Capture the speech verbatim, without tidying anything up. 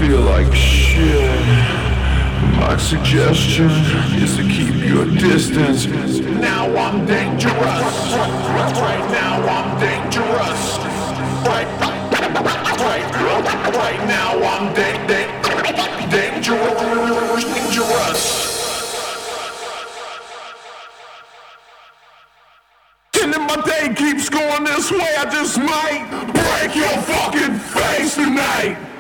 feel like shit. My suggestion is to keep your distance. Now I'm dangerous. Right now I'm dangerous. Right, right, right, right now I'm da- da- dangerous. Dangerous. And if my day keeps going this way, I just might break your fucking face tonight.